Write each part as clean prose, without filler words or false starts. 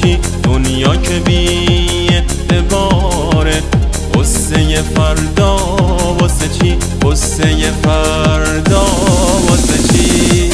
چی؟ دنیا که بی اعتباره، قصه فردا واسه چی؟ قصه فردا واسه چی؟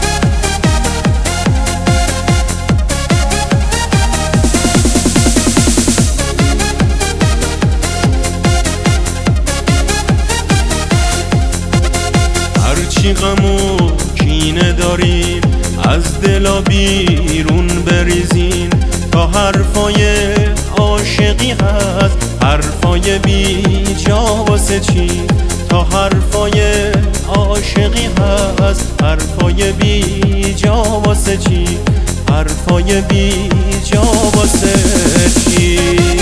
هرچی غم و کینه داریم از دلا بیرون بریزین، تا حرفای عاشقی هست حرفای بی جا واسه چی؟ تا حرفای عاشقی هست حرفای بی جا واسه چی؟ حرفای بی جا واسه چی؟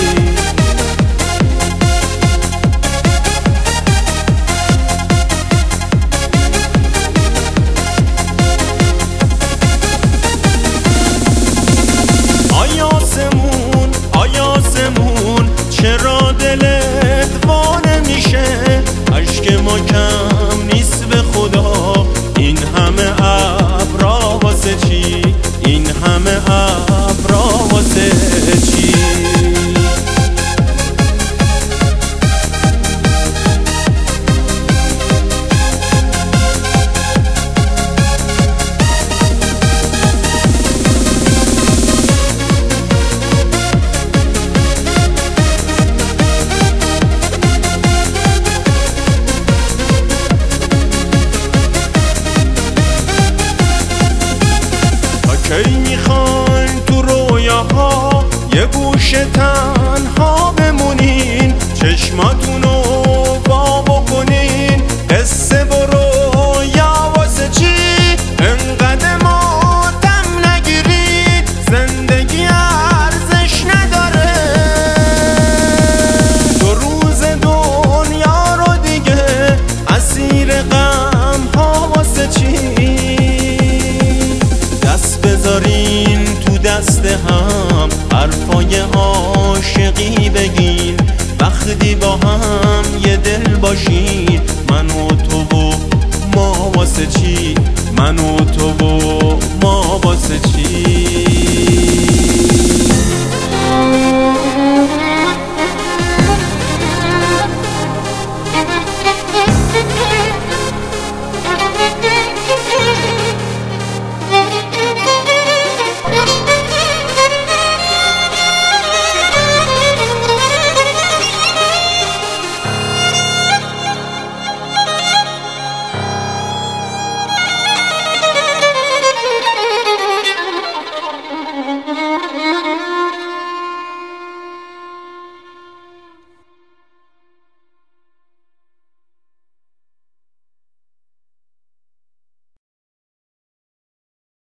آیاسمون چرا دلت وانه میشه؟ اشک ما کم نیست به خدا، این همه ابرا واسه چی؟ این همه ابرا واسه چی؟ کی میخواین تو رویاها یه گوشه تنها بمونین، چشماتونو وا بکنین، قصه و رویا واسه چی؟ انقدر ماتم نگیرید، زندگی ارزش نداره، دو روز دنیا رو دیگه اسیر غم ها واسه چی؟ دست بذارین تو دست هم، حرفای عاشقی بگین، وقتی با هم یه دل باشین، من و تو و ما واسه چی؟ من و تو و